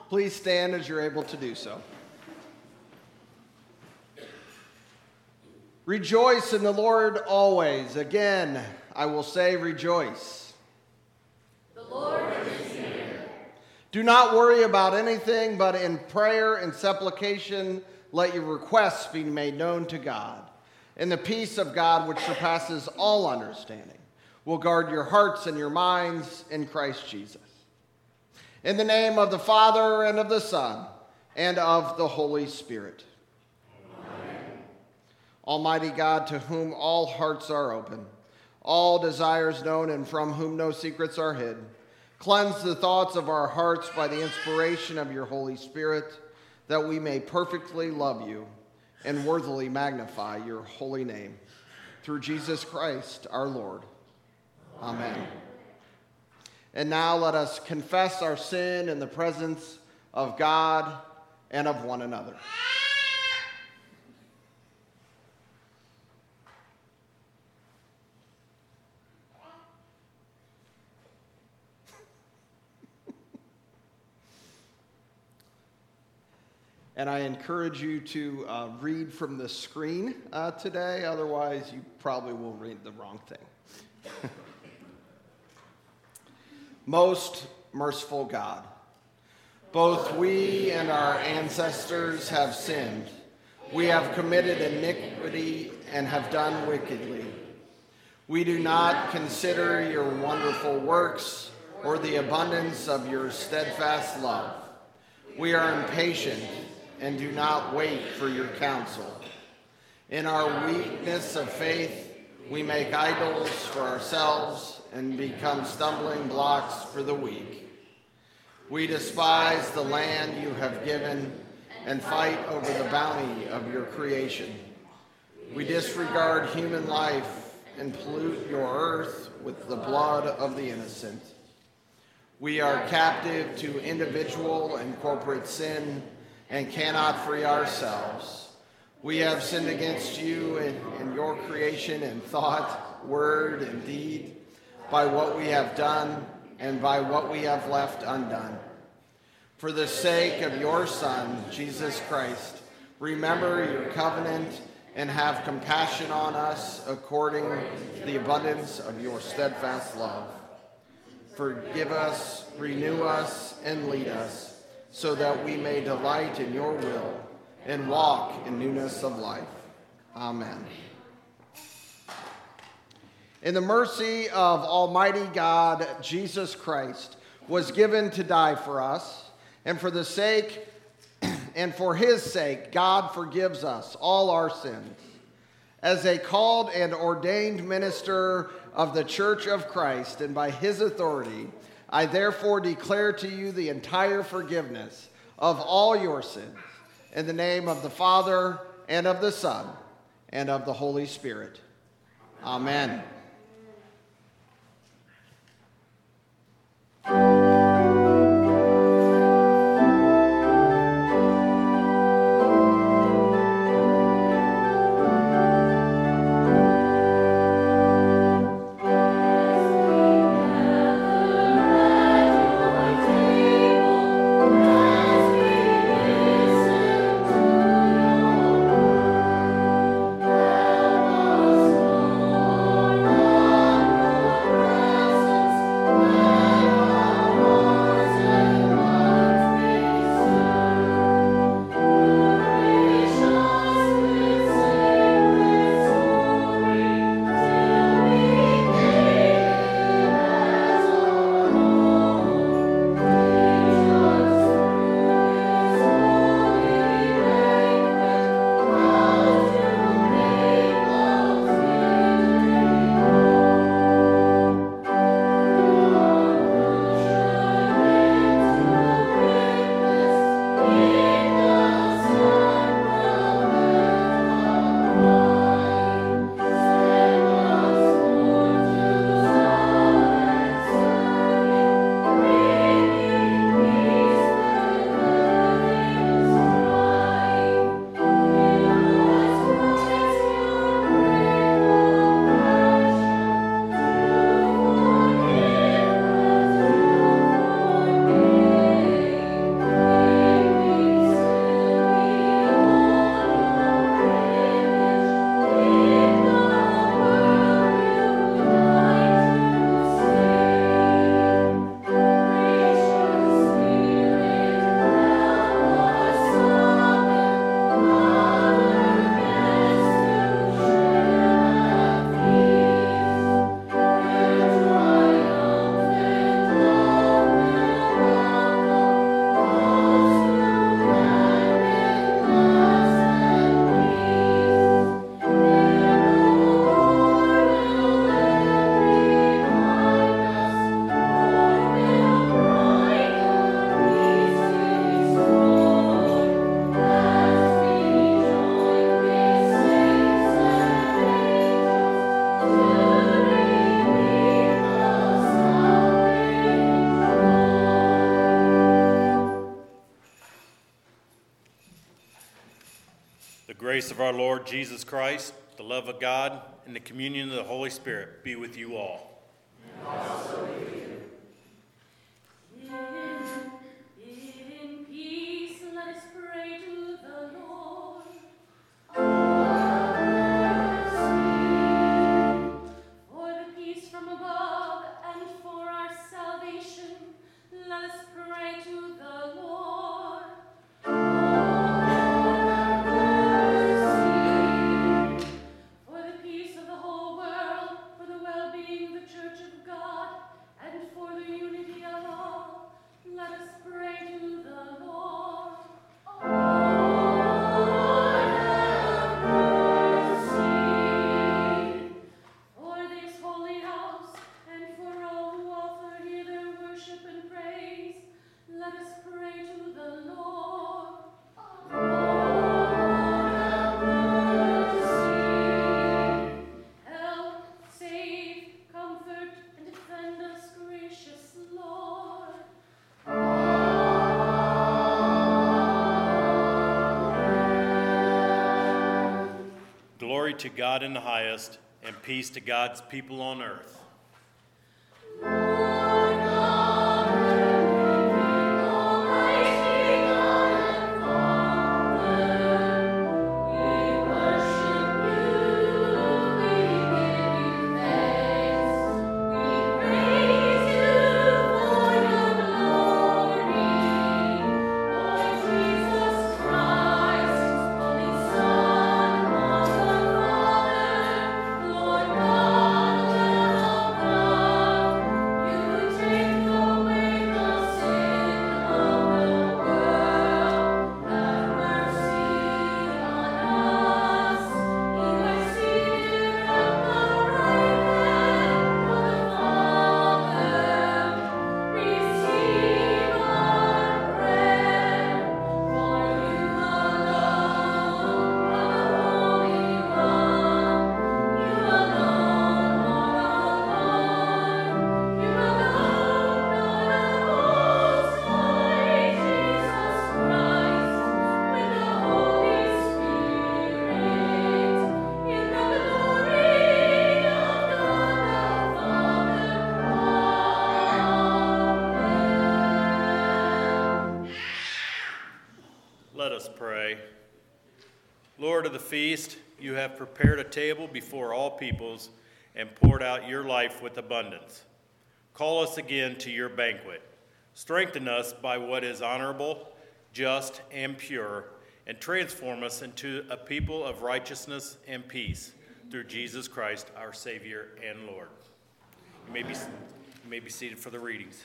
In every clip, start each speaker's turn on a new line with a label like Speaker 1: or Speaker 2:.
Speaker 1: Please stand as you're able to do so. Rejoice in the Lord always. Again, I will say rejoice.
Speaker 2: The Lord is near.
Speaker 1: Do not worry about anything, but in prayer and supplication, let your requests be made known to God. And the peace of God, which surpasses all understanding, will guard your hearts and your minds in Christ Jesus. In the name of the Father, and of the Son, and of the Holy Spirit.
Speaker 2: Amen.
Speaker 1: Almighty God, to whom all hearts are open, all desires known, and from whom no secrets are hid, cleanse the thoughts of our hearts by the inspiration of your Holy Spirit, that we may perfectly love you and worthily magnify your holy name. Through Jesus Christ our Lord. Amen. And now let us confess our sin in the presence of God and of one another. And I encourage you to read from the screen today, otherwise you probably will read the wrong thing. Most merciful God, both we and our ancestors have sinned. We have committed iniquity and have done wickedly. We do not consider your wonderful works or the abundance of your steadfast love. We are impatient and do not wait for your counsel. In our weakness of faith, we make idols for ourselves and become stumbling blocks for the weak. We despise the land you have given and fight over the bounty of your creation. We disregard human life and pollute your earth with the blood of the innocent. We are captive to individual and corporate sin and cannot free ourselves. We have sinned against you and your creation in thought, word, and deed, by what we have done and by what we have left undone. For the sake of your Son, Jesus Christ, remember your covenant and have compassion on us according to the abundance of your steadfast love. Forgive us, renew us, and lead us, so that we may delight in your will and walk in newness of life. Amen. In the mercy of Almighty God, Jesus Christ was given to die for us, and for his sake, God forgives us all our sins. As a called and ordained minister of the Church of Christ, and by his authority, I therefore declare to you the entire forgiveness of all your sins, in the name of the Father, and of the Son, and of the Holy Spirit. Amen.
Speaker 2: Lord.
Speaker 3: grace of our Lord Jesus Christ, the love of God, and the communion of the Holy Spirit be with you all.
Speaker 2: And also with you. In peace, let us pray to the Lord. For the peace from above and for our salvation, let us pray to the Lord. For the peace of the whole world, for the well-being of the Church of God, and for the unity of all, let us pray to the Lord. Lord, have mercy. For this holy house, and for all who offer here their worship and praise, let us pray to the Lord. Lord, have mercy. Help, save, comfort, and defend us, gracious Lord.
Speaker 3: Glory to God in the highest, and peace to God's people on earth.
Speaker 2: Lord God, Almighty God and Father, we worship you, we give you thanks, we praise you for your glory. Lord Jesus Christ, only Son of the Father, Lord God, Lamb of God, you take away the sin of the world. Have mercy on us. You are seated at the right hand of the Father. Receive our prayer, for you alone are the Holy One. You alone are Lord. You alone are Most High, Jesus Christ, with the Holy Spirit, in the glory of God the Father. Amen.
Speaker 3: Let us pray. Lord of the feast, you have prepared a table before all peoples and poured out your life with abundance. Call us again to your banquet. Strengthen us by what is honorable, just, and pure, and transform us into a people of righteousness and peace through Jesus Christ, our Savior and Lord. You may be seated for the readings.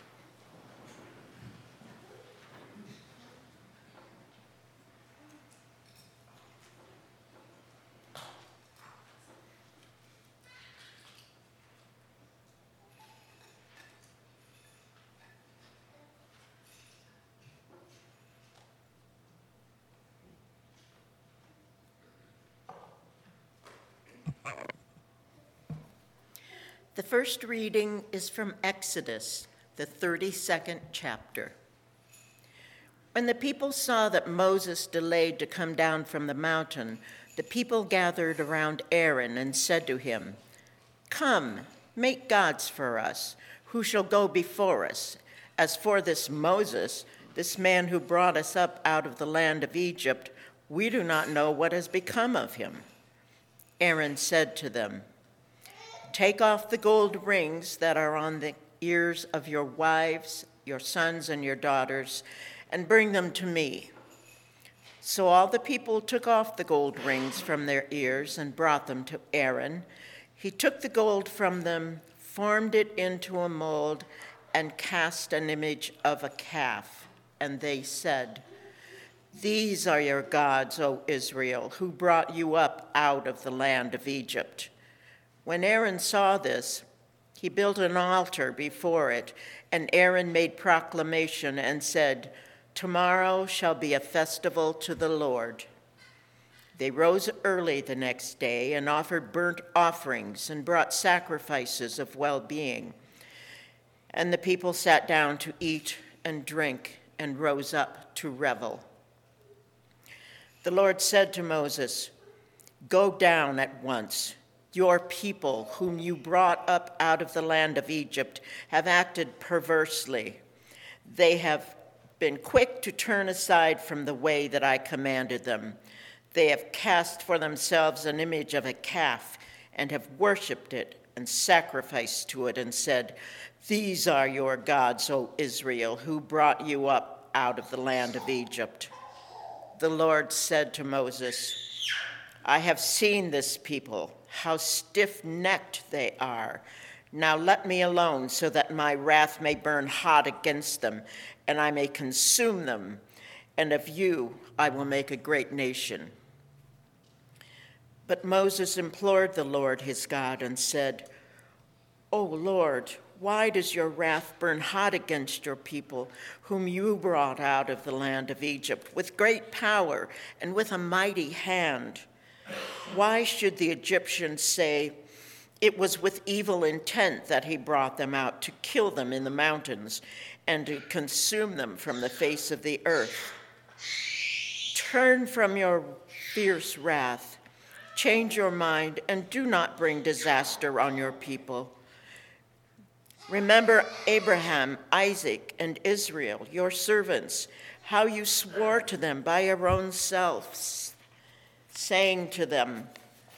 Speaker 4: The first reading is from Exodus, the 32nd chapter. When the people saw that Moses delayed to come down from the mountain, the people gathered around Aaron and said to him, "Come, make gods for us, who shall go before us. As for this Moses, this man who brought us up out of the land of Egypt, we do not know what has become of him." Aaron said to them, "Take off the gold rings that are on the ears of your wives, your sons, and your daughters, and bring them to me." So all the people took off the gold rings from their ears and brought them to Aaron. He took the gold from them, formed it into a mold, and cast an image of a calf. And they said, "These are your gods, O Israel, who brought you up out of the land of Egypt." When Aaron saw this, he built an altar before it, and Aaron made proclamation and said, "Tomorrow shall be a festival to the Lord." They rose early the next day and offered burnt offerings and brought sacrifices of well-being. And the people sat down to eat and drink and rose up to revel. The Lord said to Moses, "Go down at once. Your people, whom you brought up out of the land of Egypt, have acted perversely. They have been quick to turn aside from the way that I commanded them. They have cast for themselves an image of a calf and have worshipped it and sacrificed to it and said, 'These are your gods, O Israel, who brought you up out of the land of Egypt.' The Lord said to Moses, 'I have seen this people, how stiff-necked they are. Now let me alone so that my wrath may burn hot against them, and I may consume them, and of you I will make a great nation.' But Moses implored the Lord his God and said, 'O Lord, why does your wrath burn hot against your people, whom you brought out of the land of Egypt with great power and with a mighty hand? Why should the Egyptians say, it was with evil intent that he brought them out to kill them in the mountains and to consume them from the face of the earth? Turn from your fierce wrath, change your mind, and do not bring disaster on your people. Remember Abraham, Isaac, and Israel, your servants, how you swore to them by your own selves, saying to them,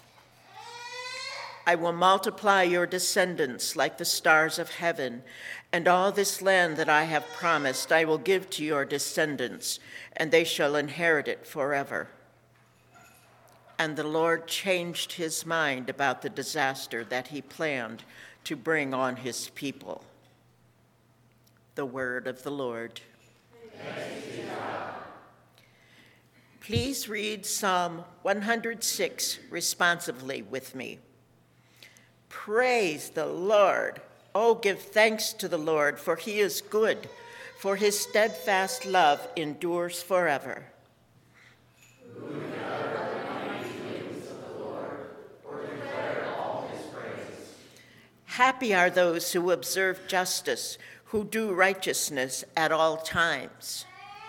Speaker 4: I will multiply your descendants like the stars of heaven, and all this land that I have promised I will give to your descendants, and they shall inherit it forever.' And the Lord changed his mind about the disaster that he planned to bring on his people." The word of the Lord.
Speaker 1: Thanks be to God.
Speaker 4: Please read Psalm 106 responsively with me. Praise the Lord. Oh, give thanks to the Lord, for he is good, for his steadfast love endures forever. Happy are those who observe justice, who do righteousness at all times.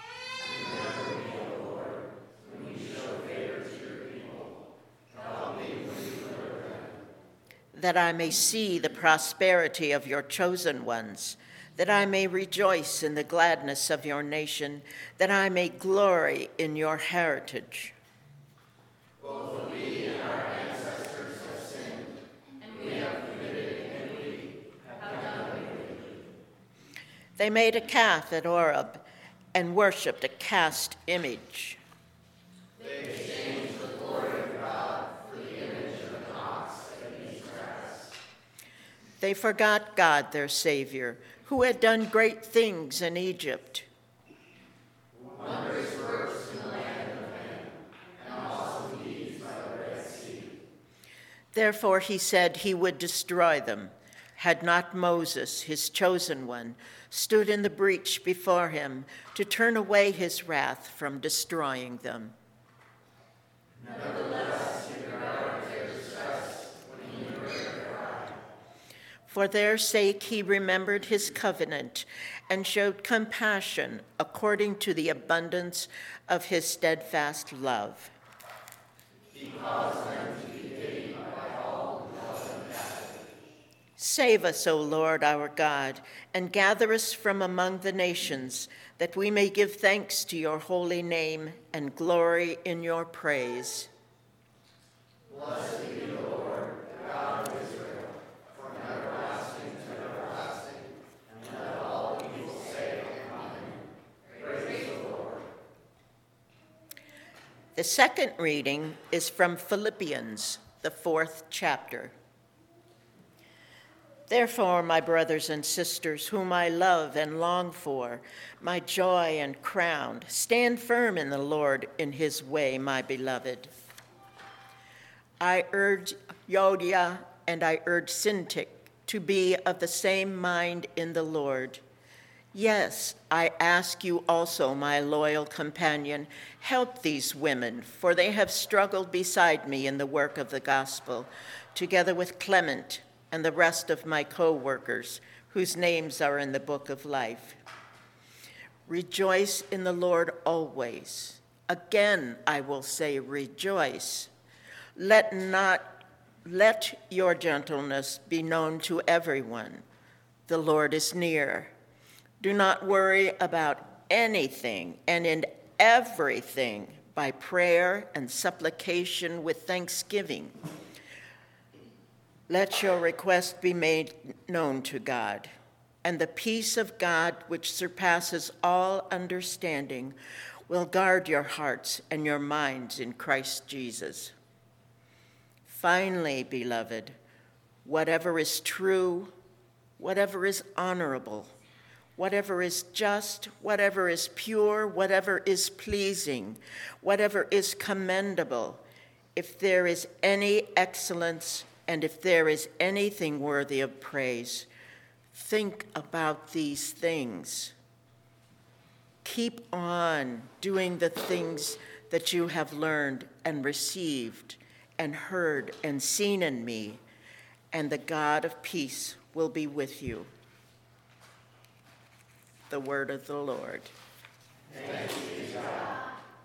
Speaker 4: That I may see the prosperity of your chosen ones, that I may rejoice in the gladness of your nation, that I may glory in your heritage.
Speaker 1: Both we and our ancestors have sinned, and we have committed iniquity, have done wickedly.
Speaker 4: They made a calf at Oreb and worshipped a cast image.
Speaker 1: They exchanged the glory of God for the image of an ox that eats grass.
Speaker 4: They forgot God, their Savior, who had done great things in Egypt.
Speaker 1: Wondrous works in the land of men, and awesome deeds by the Red Sea.
Speaker 4: Therefore he said he would destroy them, had not Moses, his chosen one, stood in the breach before him to turn away his wrath from destroying them.
Speaker 1: Nevertheless, you regard their distress when you heard their cry.
Speaker 4: For their sake he remembered his covenant and showed compassion according to the abundance of his steadfast love.
Speaker 1: He caused them to be pitied by all who held them captive.
Speaker 4: Save us, O Lord our God, and gather us from among the nations, that we may give thanks to your holy name and glory in your praise.
Speaker 1: Blessed be the Lord, the God of Israel, from everlasting to everlasting, and let all people say, Amen. Praise the Lord.
Speaker 4: The second reading is from Philippians, the 4th chapter. Therefore, my brothers and sisters, whom I love and long for, my joy and crown, stand firm in the Lord in his way, my beloved. I urge Euodia and I urge Syntyche to be of the same mind in the Lord. Yes, I ask you also, my loyal companion, help these women, for they have struggled beside me in the work of the gospel, together with Clement and the rest of my co-workers, whose names are in the book of life. Rejoice in the Lord always. Again, I will say, rejoice. Let your gentleness be known to everyone. The Lord is near. Do not worry about anything, and in everything, by prayer and supplication with thanksgiving, let your request be made known to God. And the peace of God, which surpasses all understanding, will guard your hearts and your minds in Christ Jesus. Finally, beloved, whatever is true, whatever is honorable, whatever is just, whatever is pure, whatever is pleasing, whatever is commendable, if there is any excellence and if there is anything worthy of praise, think about these things. Keep on doing the things that you have learned and received and heard and seen in me, and the God of peace will be with you. The word of the Lord.
Speaker 2: Thanks be to God.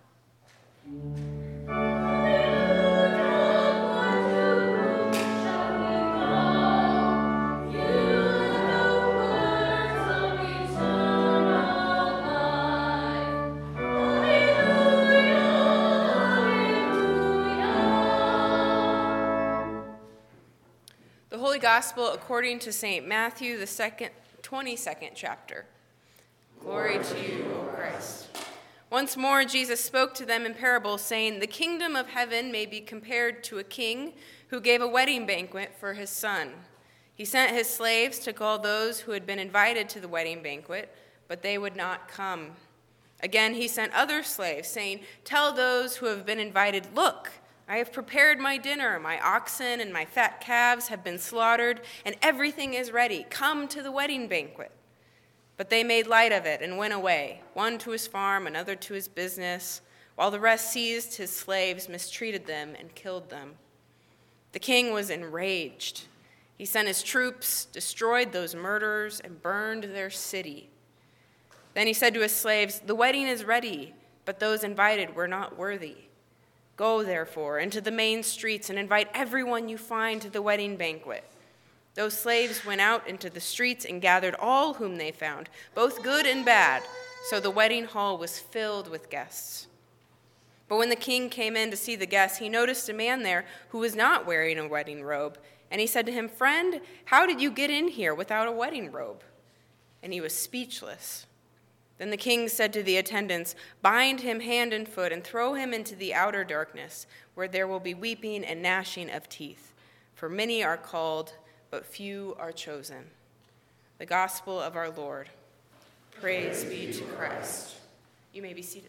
Speaker 5: The Holy Gospel according to St. Matthew, the 22nd chapter. Glory to you, O Christ. Once more, Jesus spoke to them in parables, saying, "The kingdom of heaven may be compared to a king who gave a wedding banquet for his son. He sent his slaves to call those who had been invited to the wedding banquet, but they would not come. Again, he sent other slaves, saying, 'Tell those who have been invited, look, I have prepared my dinner. My oxen and my fat calves have been slaughtered, and everything is ready. Come to the wedding banquet.' But they made light of it and went away, one to his farm, another to his business, while the rest seized his slaves, mistreated them, and killed them. The king was enraged. He sent his troops, destroyed those murderers, and burned their city. Then he said to his slaves, 'The wedding is ready, but those invited were not worthy. Go, therefore, into the main streets and invite everyone you find to the wedding banquet.' Those slaves went out into the streets and gathered all whom they found, both good and bad, so the wedding hall was filled with guests. But when the king came in to see the guests, he noticed a man there who was not wearing a wedding robe, and he said to him, 'Friend, how did you get in here without a wedding robe?' And he was speechless. Then the king said to the attendants, 'Bind him hand and foot and throw him into the outer darkness, where there will be weeping and gnashing of teeth. For many are called, but few are chosen.'" The gospel of our Lord. Praise be to Christ. You may be seated.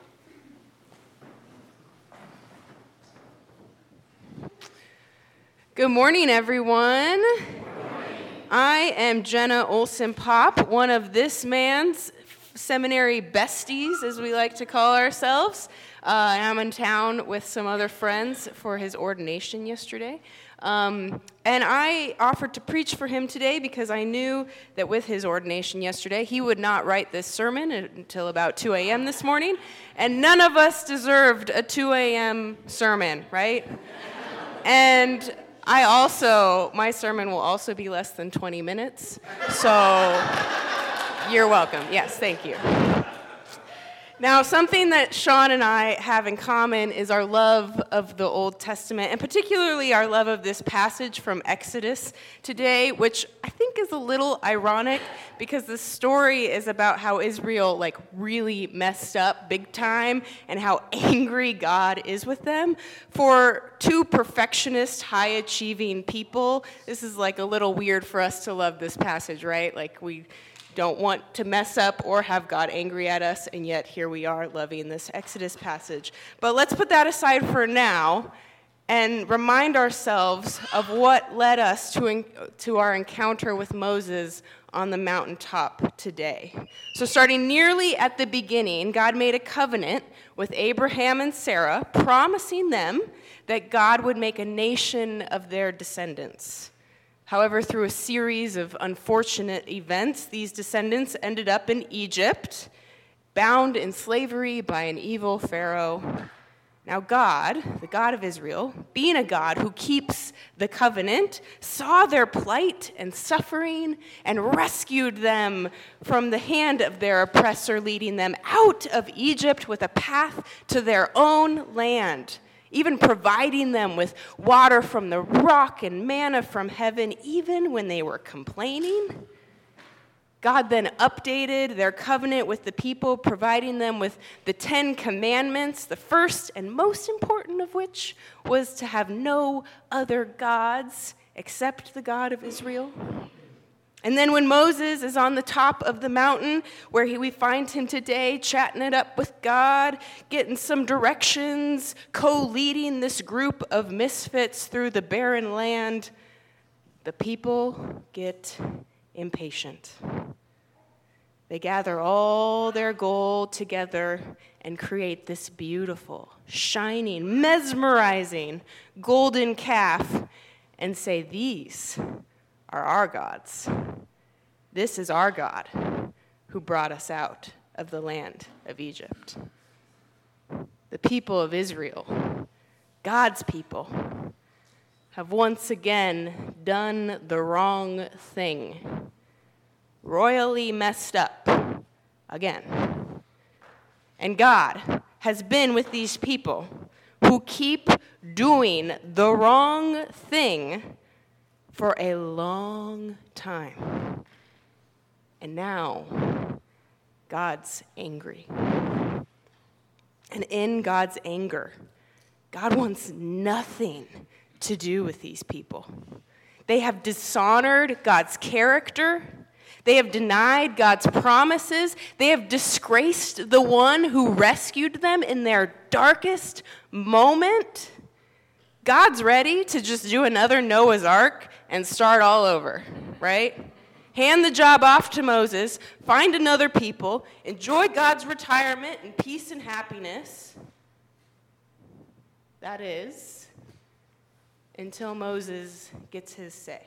Speaker 5: Good morning, everyone. I am Jenna Olson-Pop, one of this man's seminary besties, as we like to call ourselves. I'm in town with some other friends for his ordination yesterday. And I offered to preach for him today because I knew that with his ordination yesterday, he would not write this sermon until about 2 a.m. this morning, and none of us deserved a 2 a.m. sermon, right? And my sermon will also be less than 20 minutes, so you're welcome. Yes, thank you. Now, something that Sean and I have in common is our love of the Old Testament, and particularly our love of this passage from Exodus today, which I think is a little ironic because the story is about how Israel really messed up big time and how angry God is with them. For two perfectionist, high-achieving people, this is a little weird for us to love this passage, right? We don't want to mess up or have God angry at us, and yet here we are loving this Exodus passage. But let's put that aside for now and remind ourselves of what led us to our encounter with Moses on the mountaintop today. So starting nearly at the beginning, God made a covenant with Abraham and Sarah, promising them that God would make a nation of their descendants. However, through a series of unfortunate events, these descendants ended up in Egypt, bound in slavery by an evil Pharaoh. Now God, the God of Israel, being a God who keeps the covenant, saw their plight and suffering and rescued them from the hand of their oppressor, leading them out of Egypt with a path to their own land, even providing them with water from the rock and manna from heaven, even when they were complaining. God then updated their covenant with the people, providing them with the 10 Commandments, the first and most important of which was to have no other gods except the God of Israel. And then when Moses is on the top of the mountain, where we find him today, chatting it up with God, getting some directions, co-leading this group of misfits through the barren land, the people get impatient. They gather all their gold together and create this beautiful, shining, mesmerizing golden calf and say, "These are our gods. This is our God who brought us out of the land of Egypt." The people of Israel, God's people, have once again done the wrong thing, royally messed up again. And God has been with these people who keep doing the wrong thing for a long time. And now, God's angry. And in God's anger, God wants nothing to do with these people. They have dishonored God's character. They have denied God's promises. They have disgraced the one who rescued them in their darkest moment. God's ready to just do another Noah's Ark and start all over, right? Hand the job off to Moses, find another people, enjoy God's retirement in peace and happiness. That is, until Moses gets his say.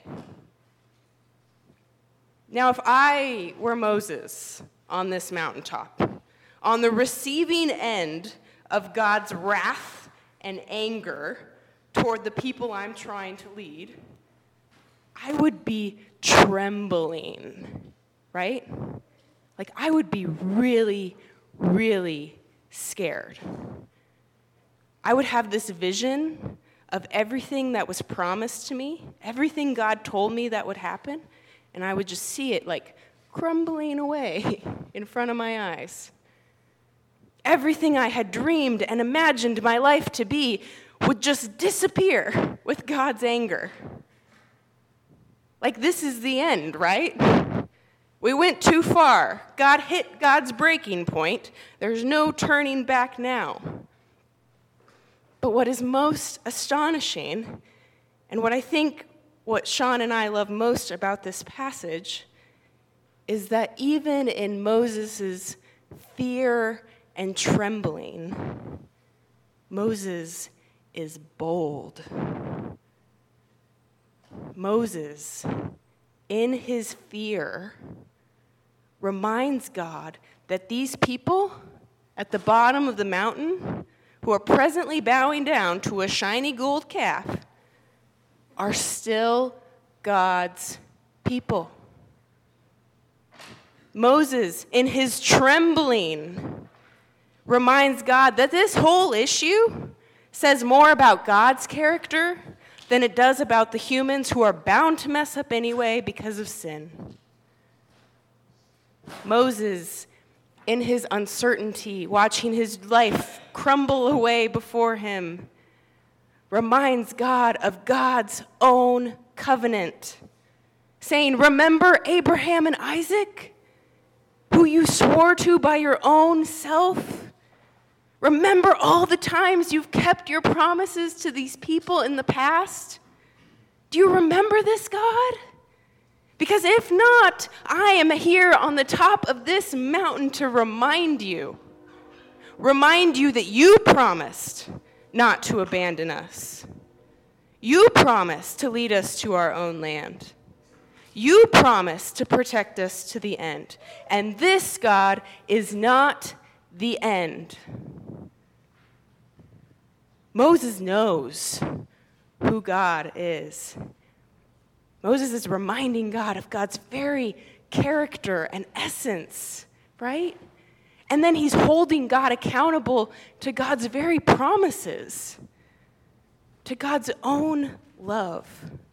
Speaker 5: Now, if I were Moses on this mountaintop, on the receiving end of God's wrath and anger toward the people I'm trying to lead, I would be trembling, right? Like, I would be really, really scared. I would have this vision of everything that was promised to me, everything God told me that would happen, and I would just see it like crumbling away in front of my eyes. Everything I had dreamed and imagined my life to be would just disappear with God's anger. Like, this is the end, right? We went too far. God hit God's breaking point. There's no turning back now. But what is most astonishing, and what I think what Sean and I love most about this passage, is that even in Moses' fear and trembling, Moses is bold. Moses, in his fear, reminds God that these people at the bottom of the mountain, who are presently bowing down to a shiny gold calf, are still God's people. Moses, in his trembling, reminds God that this whole issue says more about God's character than it does about the humans who are bound to mess up anyway because of sin. Moses, in his uncertainty, watching his life crumble away before him, reminds God of God's own covenant, saying, "Remember Abraham and Isaac, who you swore to by your own self? Remember all the times you've kept your promises to these people in the past? Do you remember this, God? Because if not, I am here on the top of this mountain to remind you that you promised not to abandon us. You promised to lead us to our own land. You promised to protect us to the end. And this, God, is not the end. Moses knows who God is. Moses is reminding God of God's very character and essence, right? And then he's holding God accountable to God's very promises, to God's own love.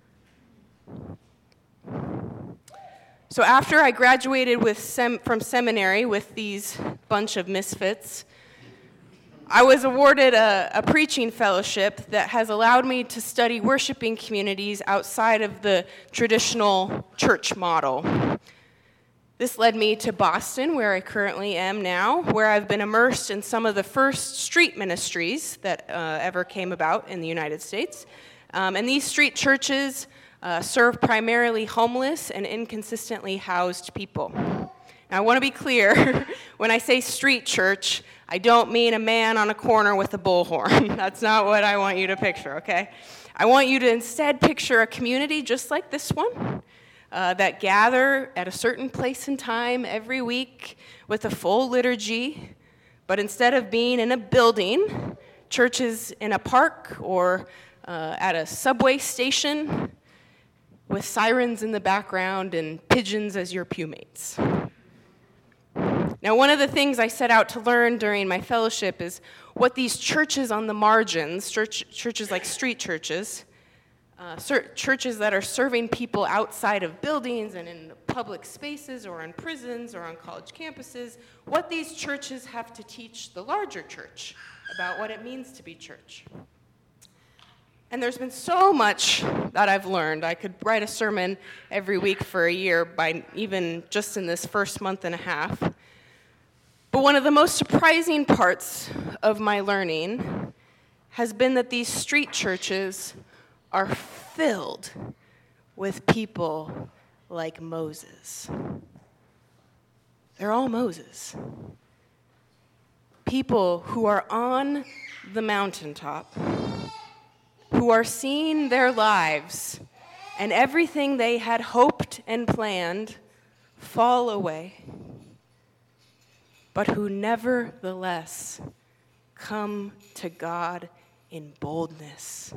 Speaker 5: So after I graduated from seminary with these bunch of misfits, I was awarded a preaching fellowship that has allowed me to study worshiping communities outside of the traditional church model. This led me to Boston, where I currently am now, where I've been immersed in some of the first street ministries that ever came about in the United States. And these street churches serve primarily homeless and inconsistently housed people. Now, I want to be clear, when I say street church, I don't mean a man on a corner with a bullhorn. That's not what I want you to picture, okay? I want you to instead picture a community just like this one, that gather at a certain place and time every week with a full liturgy, but instead of being in a building, churches in a park or at a subway station with sirens in the background and pigeons as your pewmates. Now, one of the things I set out to learn during my fellowship is what these churches on the margins, churches like street churches, churches that are serving people outside of buildings and in public spaces or in prisons or on college campuses, what these churches have to teach the larger church about what it means to be church. And there's been so much that I've learned. I could write a sermon every week for a year, by even just in this first month and a half. But one of the most surprising parts of my learning has been that these street churches are filled with people like Moses. They're all Moses. People who are on the mountaintop, who are seeing their lives and everything they had hoped and planned fall away, but who nevertheless come to God in boldness.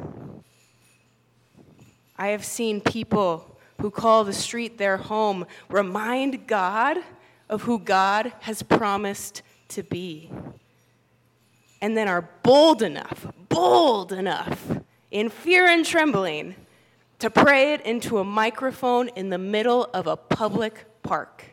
Speaker 5: I have seen people who call the street their home remind God of who God has promised to be, and then are bold enough, in fear and trembling, to pray it into a microphone in the middle of a public park.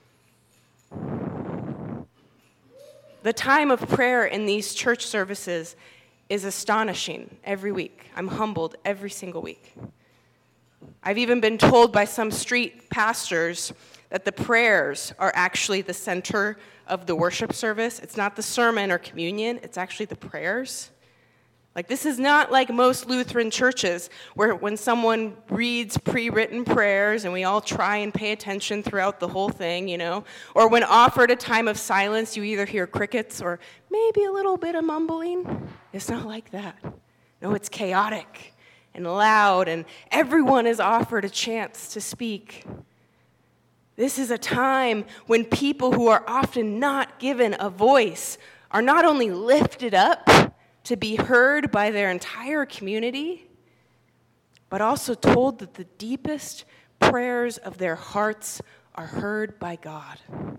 Speaker 5: The time of prayer in these church services is astonishing every week. I'm humbled every single week. I've even been told by some street pastors that the prayers are actually the center of the worship service. It's not the sermon or communion, it's actually the prayers. Like, this is not like most Lutheran churches where when someone reads pre-written prayers and we all try and pay attention throughout the whole thing, you know, or when offered a time of silence, you either hear crickets or maybe a little bit of mumbling. It's not like that. No, it's chaotic and loud, and everyone is offered a chance to speak. This is a time when people who are often not given a voice are not only lifted up to be heard by their entire community, but also told that the deepest prayers of their hearts are heard by God.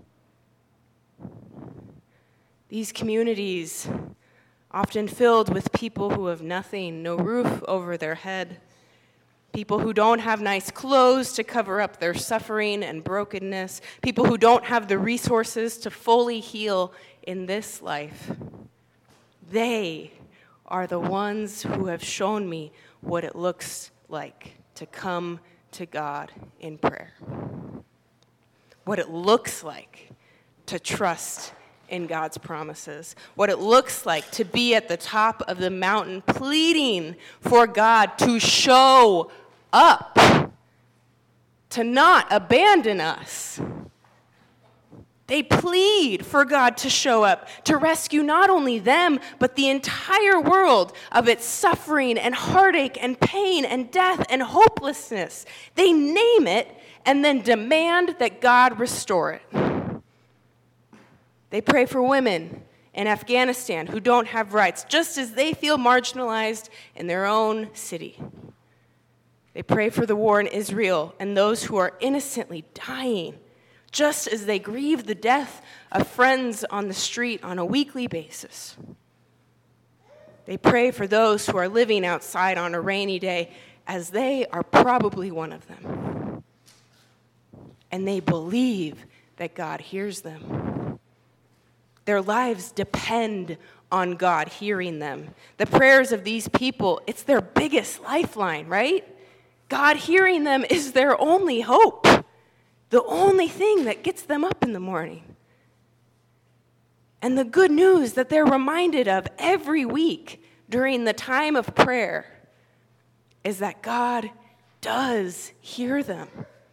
Speaker 5: These communities, often filled with people who have nothing, no roof over their head, people who don't have nice clothes to cover up their suffering and brokenness, people who don't have the resources to fully heal in this life. They are the ones who have shown me what it looks like to come to God in prayer. What it looks like to trust in God's promises. What it looks like to be at the top of the mountain pleading for God to show up, to not abandon us. They plead for God to show up, to rescue not only them, but the entire world of its suffering and heartache and pain and death and hopelessness. They name it and then demand that God restore it. They pray for women in Afghanistan who don't have rights, just as they feel marginalized in their own city. They pray for the war in Israel and those who are innocently dying, just as they grieve the death of friends on the street on a weekly basis. They pray for those who are living outside on a rainy day, as they are probably one of them. And they believe that God hears them. Their lives depend on God hearing them. The prayers of these people, it's their biggest lifeline, right? God hearing them is their only hope, the only thing that gets them up in the morning. And the good news that they're reminded of every week during the time of prayer is that God does hear them.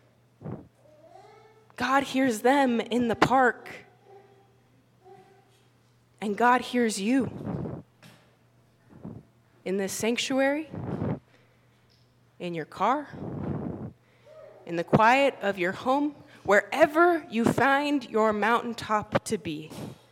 Speaker 5: God hears them in the park. And God hears you in this sanctuary, in your car, in the quiet of your home, wherever you find your mountaintop to be.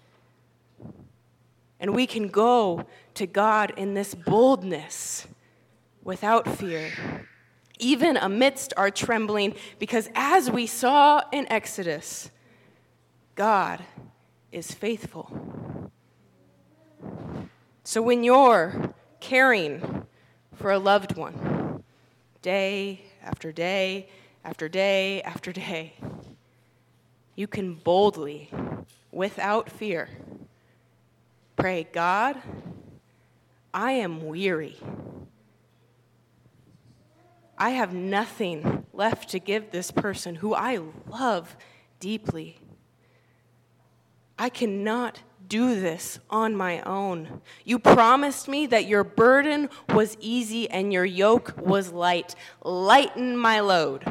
Speaker 5: And we can go to God in this boldness without fear, even amidst our trembling, because as we saw in Exodus, God is faithful. So when you're caring for a loved one, day after day after day after day, you can boldly, without fear, pray, God, I am weary. I have nothing left to give this person who I love deeply. I cannot do this on my own. You promised me that your burden was easy and your yoke was light. Lighten my load.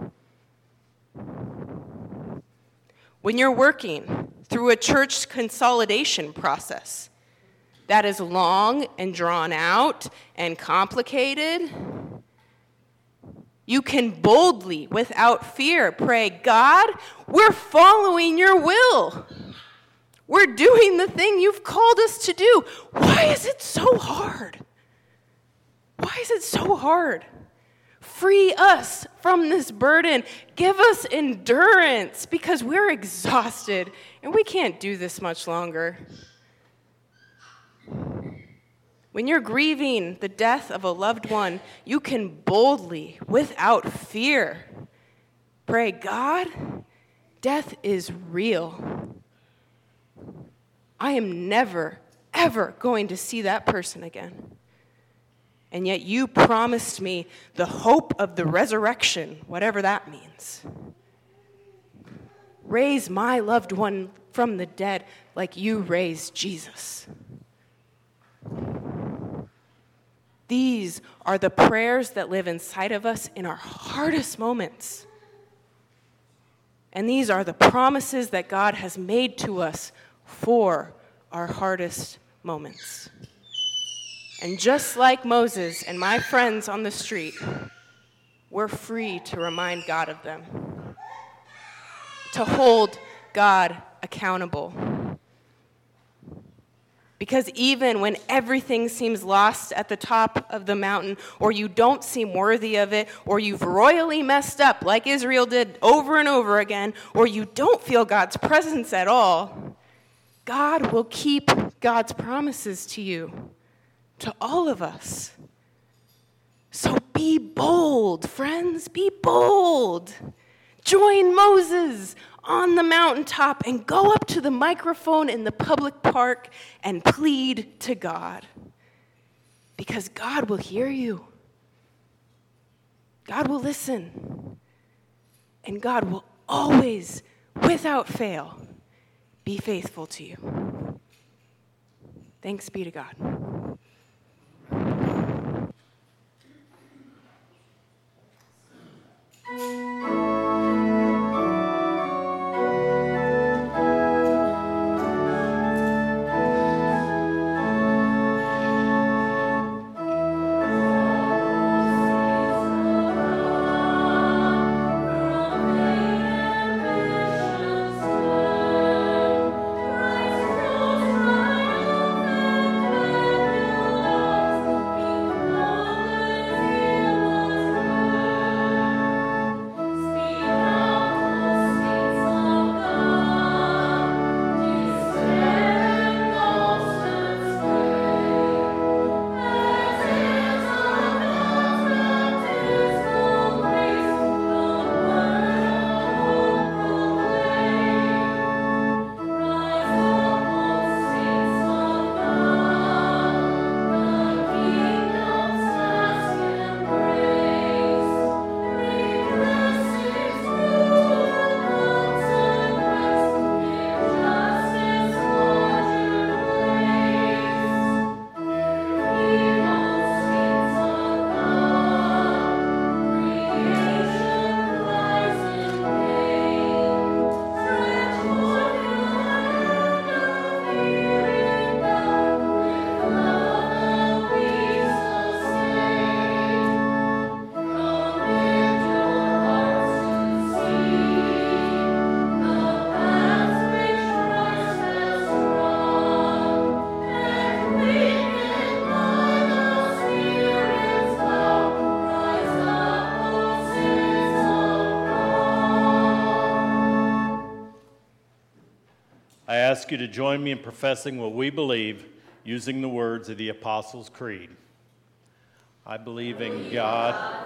Speaker 5: When you're working through a church consolidation process that is long and drawn out and complicated, you can boldly, without fear, pray, God, we're following your will. We're doing the thing you've called us to do. Why is it so hard? Why is it so hard? Free us from this burden. Give us endurance because we're exhausted and we can't do this much longer. When you're grieving the death of a loved one, you can boldly, without fear, pray, God, death is real. I am never, ever going to see that person again. And yet you promised me the hope of the resurrection, whatever that means. Raise my loved one from the dead like you raised Jesus. These are the prayers that live inside of us in our hardest moments. And these are the promises that God has made to us for our hardest moments. And just like Moses and my friends on the street, we're free to remind God of them, to hold God accountable. Because even when everything seems lost at the top of the mountain, or you don't seem worthy of it, or you've royally messed up like Israel did over and over again, or you don't feel God's presence at all, God will keep God's promises to you, to all of us. So be bold, friends, be bold. Join Moses on the mountaintop and go up to the microphone in the public park and plead to God. Because God will hear you. God will listen. And God will always, without fail, be faithful to you. Thanks be to God.
Speaker 2: From
Speaker 3: I ask you to join me in professing what we believe using the words of the Apostles' Creed. I believe in God,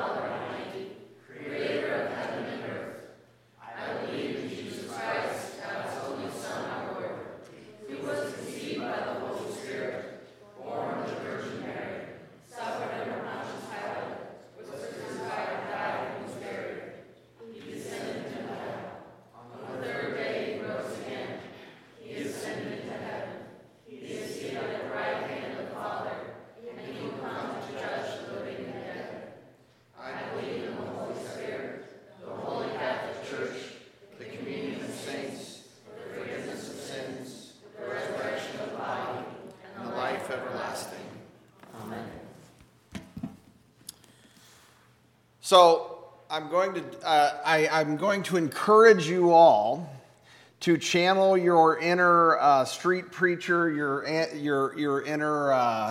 Speaker 1: So I'm going to encourage you all to channel your inner street preacher, your inner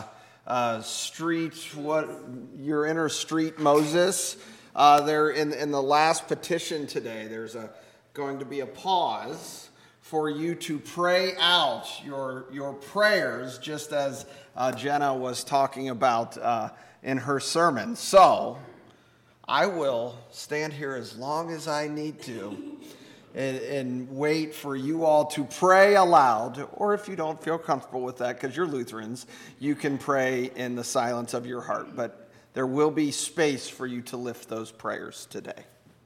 Speaker 1: your inner street Moses. There in the last petition today, there's going to be a pause for you to pray out your prayers, just as Jenna was talking about in her sermon. So I will stand here as long as I need to and wait for you all to pray aloud. Or if you don't feel comfortable with that, because you're Lutherans, you can pray in the silence of your heart. But there will be space for you to lift those prayers today.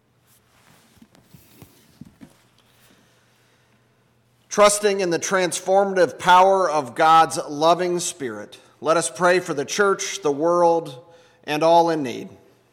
Speaker 1: Trusting in the transformative power of God's loving Spirit, let us pray for the church, the world, and all in need.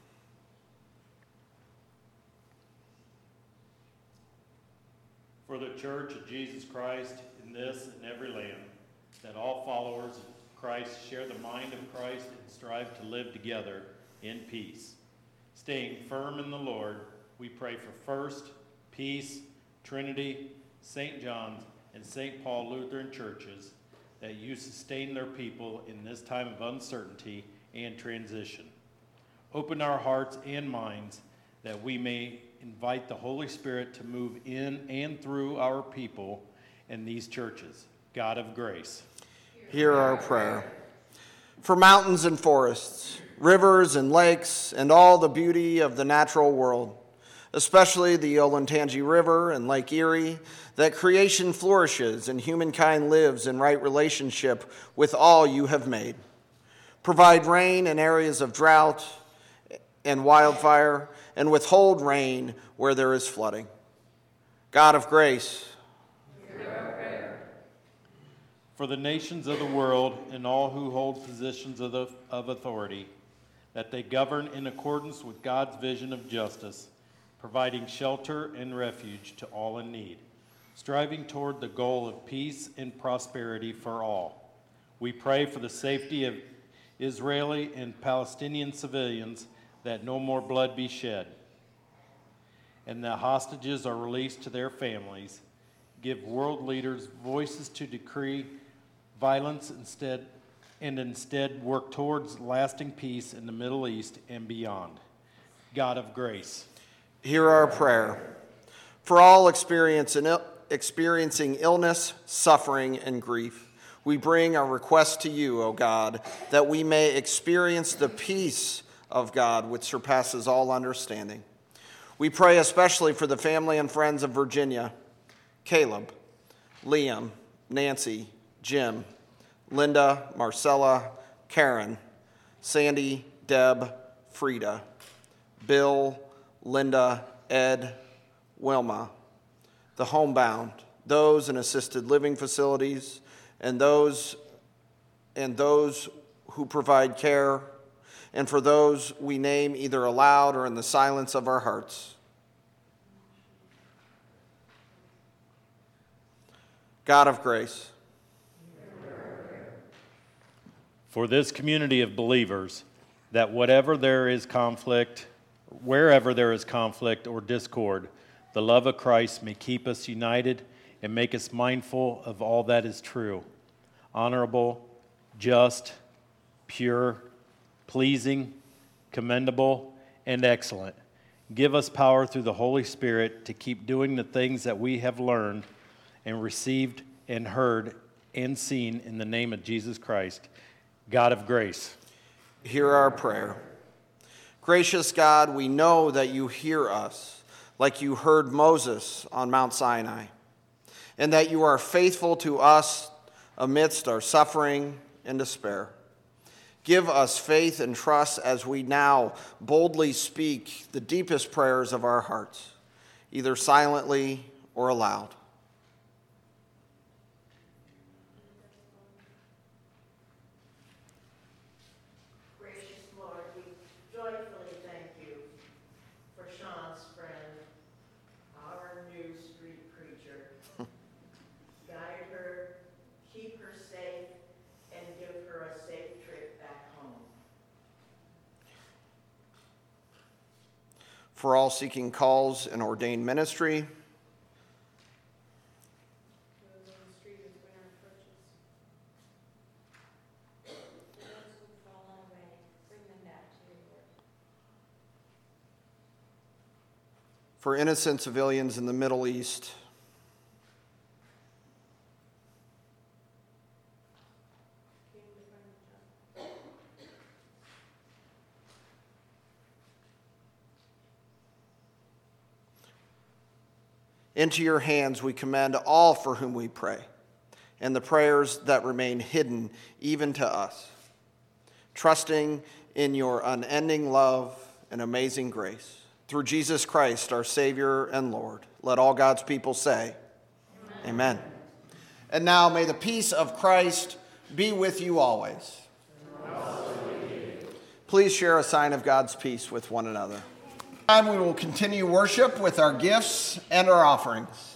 Speaker 3: For the Church of Jesus Christ in this and every land, that all followers of Christ share the mind of Christ and strive to live together in peace. Staying firm in the Lord, we pray for First, Peace, Trinity, St. John's, and St. Paul Lutheran churches, that you sustain their people in this time of uncertainty and transition. Open our hearts and minds that we may invite the Holy Spirit to move in and through our people and these churches. God of grace,
Speaker 1: hear our prayer. For mountains and forests, rivers and lakes, and all the beauty of the natural world, especially the Olentangy River and Lake Erie, that creation flourishes and humankind lives in right relationship with all you have made. Provide rain in areas of drought and wildfire, and withhold rain where there is flooding. God of grace, hear our prayer.
Speaker 3: For the nations of the world and all who hold positions of authority, that they govern in accordance with God's vision of justice, providing shelter and refuge to all in need, striving toward the goal of peace and prosperity for all. We pray for the safety of Israeli and Palestinian civilians, that no more blood be shed, and that hostages are released to their families. Give world leaders voices to decree violence instead work towards lasting peace in the Middle East and beyond. God of grace,
Speaker 1: hear our prayer. For all experiencing illness, suffering, and grief, we bring our request to you, O God, that we may experience the peace of God which surpasses all understanding. We pray especially for the family and friends of Virginia, Caleb, Liam, Nancy, Jim, Linda, Marcella, Karen, Sandy, Deb, Frida, Bill, Linda, Ed, Wilma, the homebound, those in assisted living facilities, and those who provide care, and for those we name either aloud or in the silence of our hearts. God of grace,
Speaker 3: for this community of believers, that wherever there is conflict or discord, the love of Christ may keep us united and make us mindful of all that is true, honorable, just, pure, pleasing, commendable, and excellent. Give us power through the Holy Spirit to keep doing the things that we have learned and received and heard and seen in the name of Jesus Christ, God of grace.
Speaker 1: Hear our prayer. Gracious God, we know that you hear us like you heard Moses on Mount Sinai, and that you are faithful to us amidst our suffering and despair. Give us faith and trust as we now boldly speak the deepest prayers of our hearts, either silently or aloud.
Speaker 4: Gracious Lord, we joyfully thank you for Sean's friend, our new street preacher. Guide her, keep her safe, and give her a safe trip back home.
Speaker 1: For all seeking calls in ordained ministry,
Speaker 2: Those on the street as we are approaches. Those who fall away, bring them back to your Lord.
Speaker 1: for innocent civilians in the Middle East, into your hands we commend all for whom we pray, and the prayers that remain hidden even to us, trusting in your unending love and amazing grace. Through Jesus Christ, our Savior and Lord, let all God's people say, Amen. And now may the peace of Christ be with you always. Please share a sign of God's peace with one another. Time we will continue worship with our gifts and our offerings.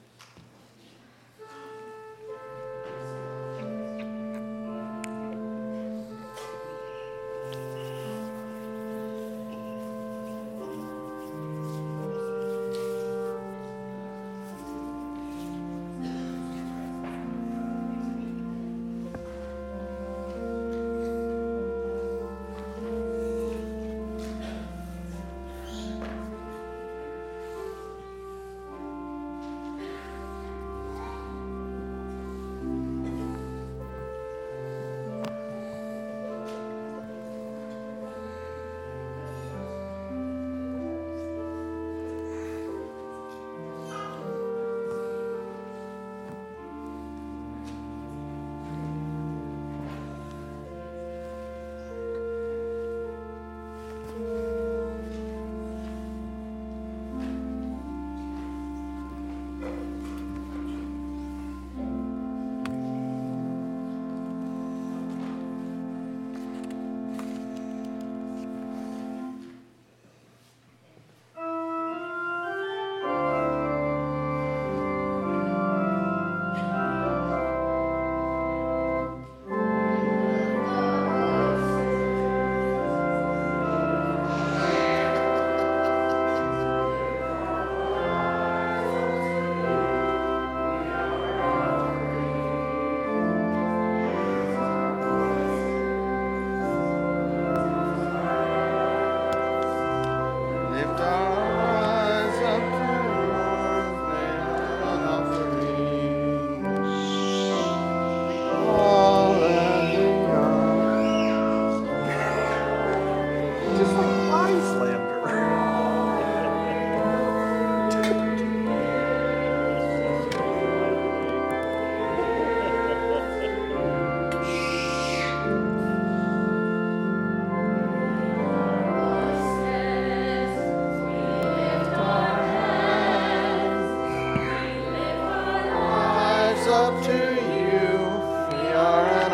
Speaker 1: Up to you, we are an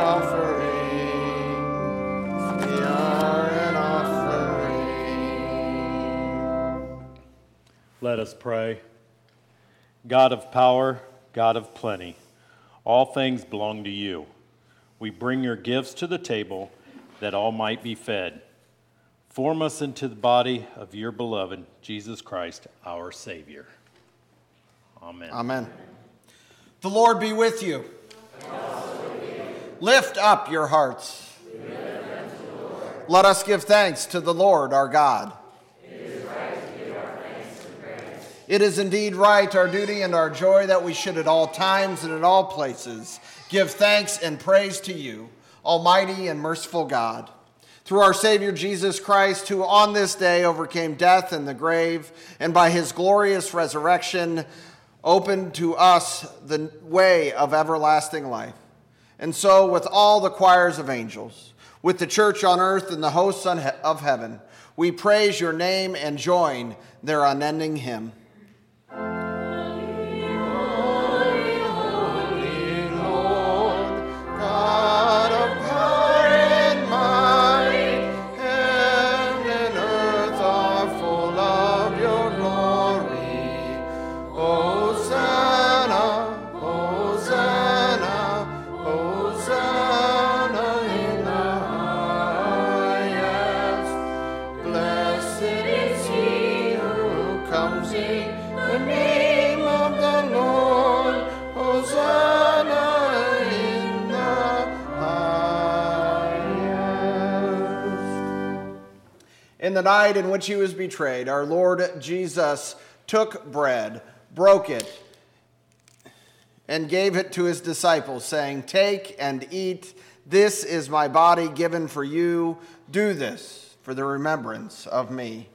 Speaker 1: offering. We are an offering.
Speaker 3: Let us pray. God of power, God of plenty, all things belong to you. We bring your gifts to the table that all might be fed. Form us into the body of your beloved, Jesus Christ, our Savior. Amen.
Speaker 1: Amen. The Lord be with you. Lift up your hearts. Let us give thanks to the Lord our God. It is right to give our thanks and praise. It is indeed right, our duty and our joy, that we should at all times and in all places give thanks and praise to you, Almighty and merciful God. Through our Savior Jesus Christ, who on this day overcame death and the grave, and by his glorious resurrection opened to us the way of everlasting life. And so with all the choirs of angels, with the church on earth and the hosts of heaven, we praise your name and join their unending hymn. In the night in which he was betrayed, our Lord Jesus took bread, broke it, and gave it to his disciples, saying, "Take and eat. This is my body given for you. Do this for the remembrance of me."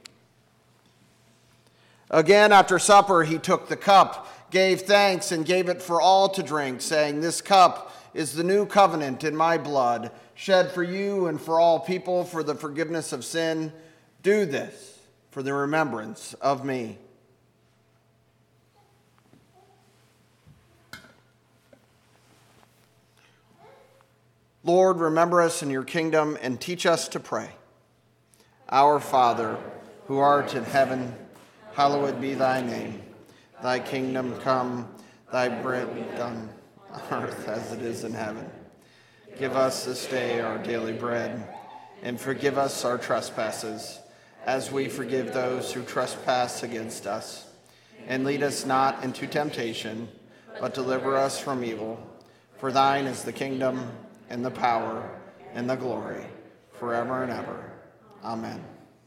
Speaker 1: Again, after supper, he took the cup, gave thanks, and gave it for all to drink, saying, "This cup is the new covenant in my blood, shed for you and for all people for the forgiveness of sin. Do this for the remembrance of me." Lord, remember us in your kingdom and teach us to pray. Our Father, who art in heaven, hallowed be thy name. Thy kingdom come, thy will be done on earth as it is in heaven. Give us this day our daily bread, and forgive us our trespasses, as we forgive those who trespass against us. And lead us not into temptation, but deliver us from evil. For thine is the kingdom, and the power, and the glory, forever and ever. Amen.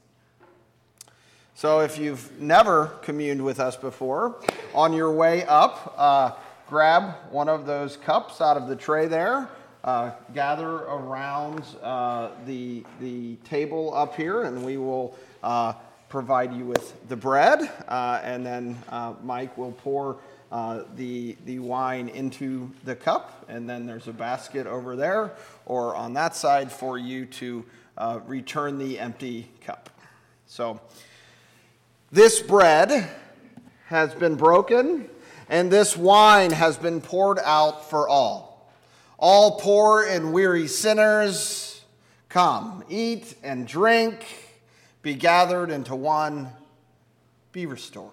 Speaker 1: So if you've never communed with us before, on your way up, grab one of those cups out of the tray there. Gather around the table up here, and we will provide you with the bread, and then Mike will pour the wine into the cup, and then there's a basket over there or on that side for you to return the empty cup. So this bread has been broken, and this wine has been poured out for all. All poor and weary sinners, come, eat and drink, be gathered into one, be restored.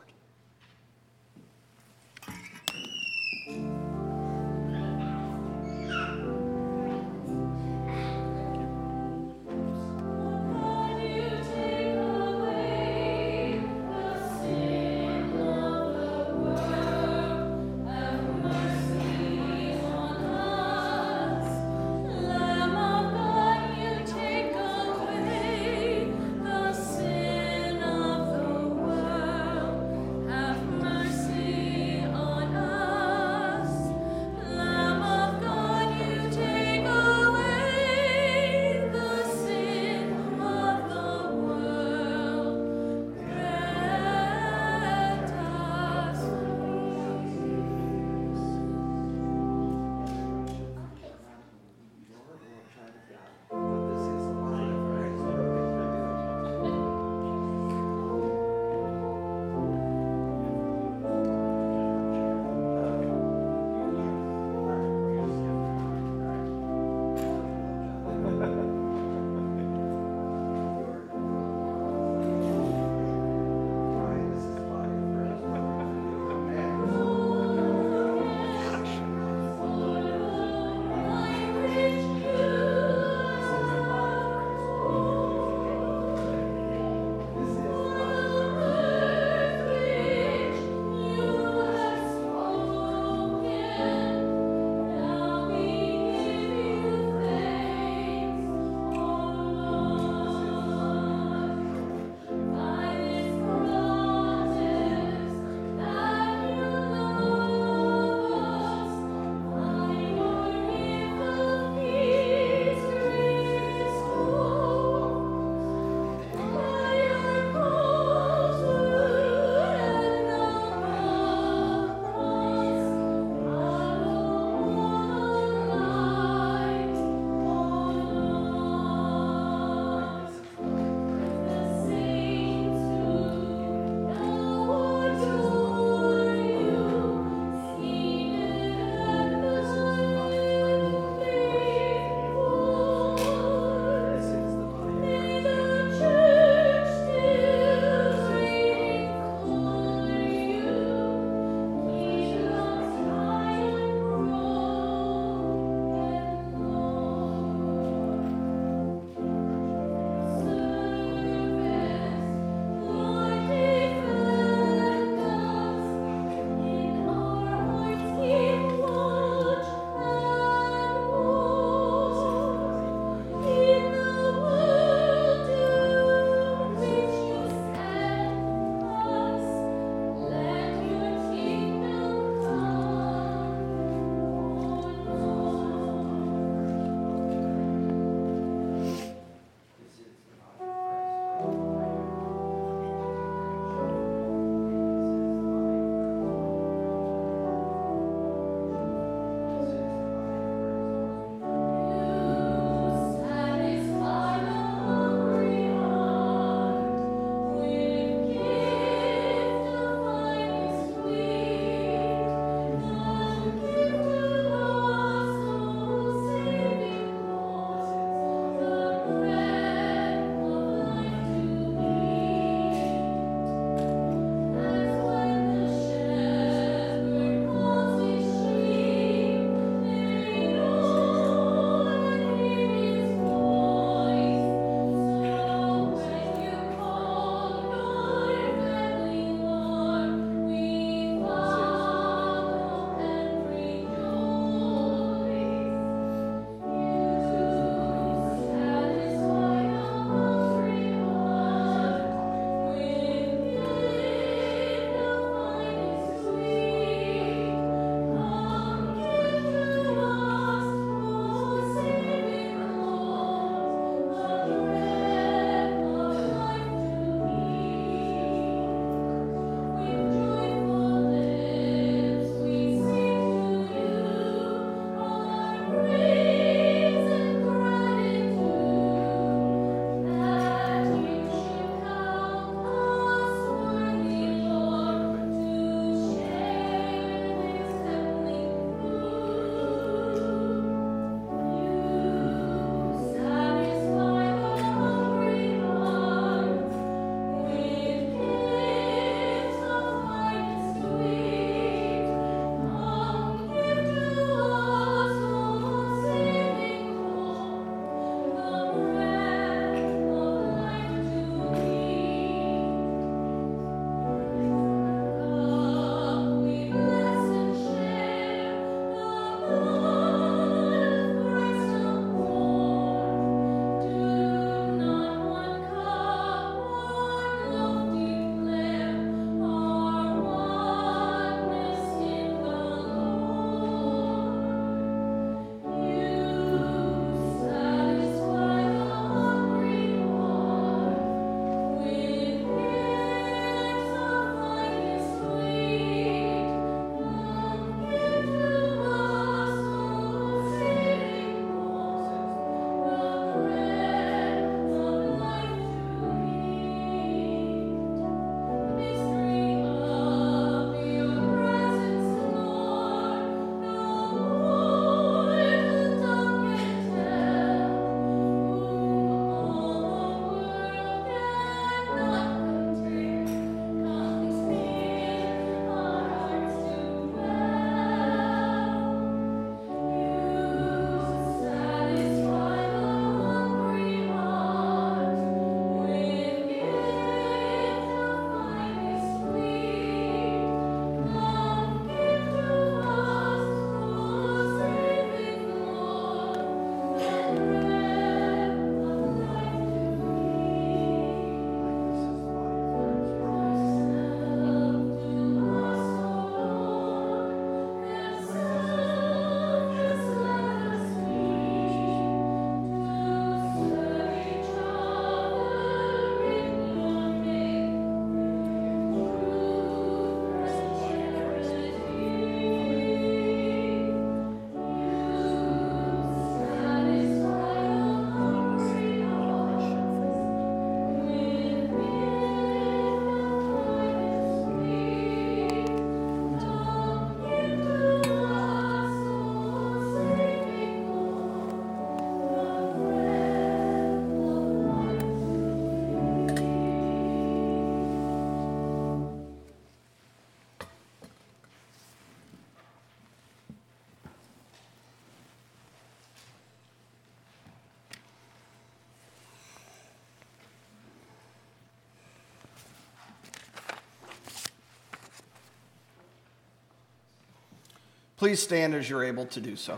Speaker 1: Please stand as you're able to do so.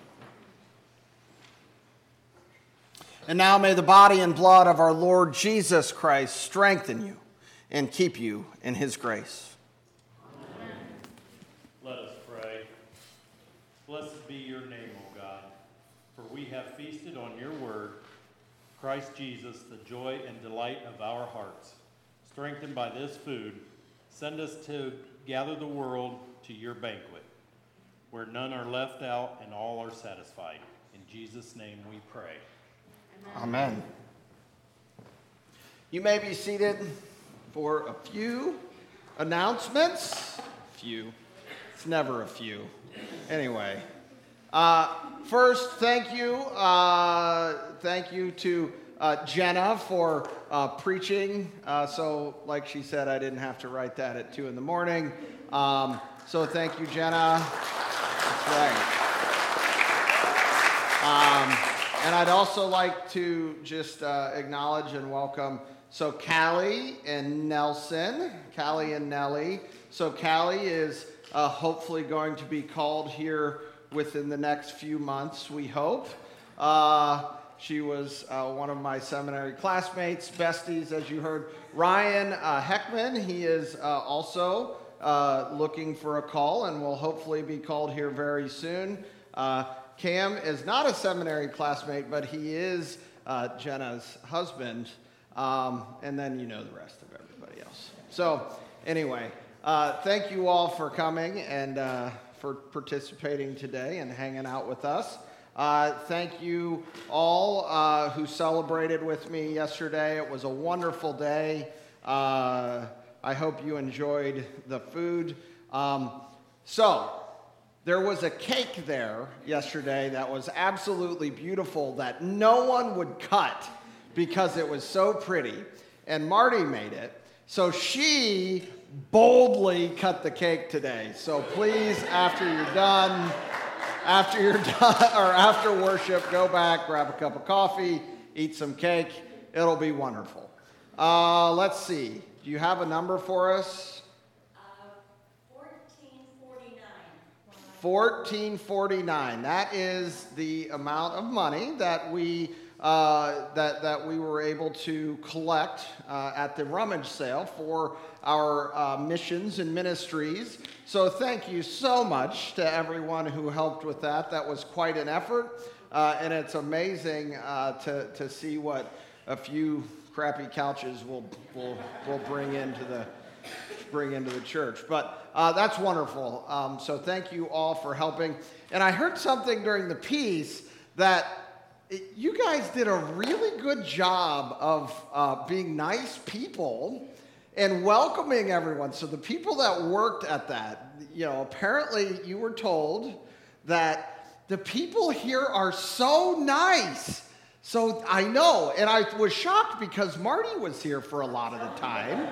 Speaker 1: And now may the body and blood of our Lord Jesus Christ strengthen you and keep you in his grace.
Speaker 3: Amen. Let us pray. Blessed be your name, O God, for we have feasted on your word, Christ Jesus, the joy and delight of our hearts. Strengthened by this food, send us to gather the world to your banquet, where none are left out and all are satisfied. In Jesus' name we pray.
Speaker 1: Amen. You may be seated for a few announcements. It's never a few. Anyway, first, thank you to Jenna for preaching. So, like she said, I didn't have to write that at 2 a.m. So thank you, Jenna. That's right. And I'd also like to just acknowledge and welcome Callie and Nelson, Callie and Nellie. So Callie is hopefully going to be called here within the next few months, we hope. She was one of my seminary classmates, besties, as you heard. Ryan Heckman, he is also looking for a call and will hopefully be called here very soon. Cam is not a seminary classmate, but he is Jenna's husband, and then you know the rest of everybody else. So anyway, thank you all for coming and for participating today and hanging out with us. Thank you all who celebrated with me yesterday. It was a wonderful day. I hope you enjoyed the food. There was a cake there yesterday that was absolutely beautiful that no one would cut because it was so pretty. And Marty made it. So she boldly cut the cake today. So please, after worship, go back, grab a cup of coffee, eat some cake. It'll be wonderful. Let's see. Do you have a number for us? 1449. That is the amount of money that we were able to collect at the rummage sale for our missions and ministries. So thank you so much to everyone who helped with that. That was quite an effort, and it's amazing to see what a few crappy couches will bring into the church. But that's wonderful. So thank you all for helping. And I heard something during the piece that you guys did a really good job of being nice people and welcoming everyone. So the people that worked at that, apparently you were told that the people here are so nice. So I know, and I was shocked because Marty was here for a lot of the time.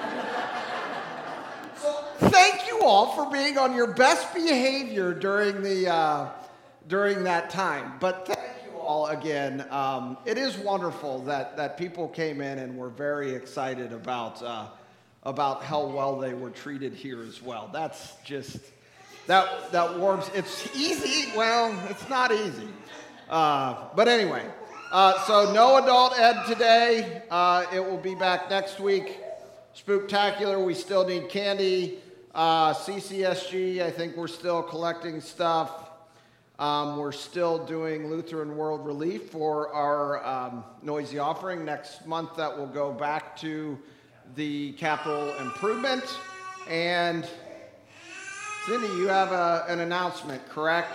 Speaker 1: So thank you all for being on your best behavior during that time. But thank you all again. It is wonderful that people came in and were very excited about how well they were treated here as well. That's just that warms. It's easy. Well, it's not easy. But anyway. So no adult ed today. It will be back next week. Spooktacular, we still need candy. CCSG, I think we're still collecting stuff. We're still doing Lutheran World Relief for our noisy offering. Next month that will go back to the capital improvement. And Cindy, you have an announcement, correct?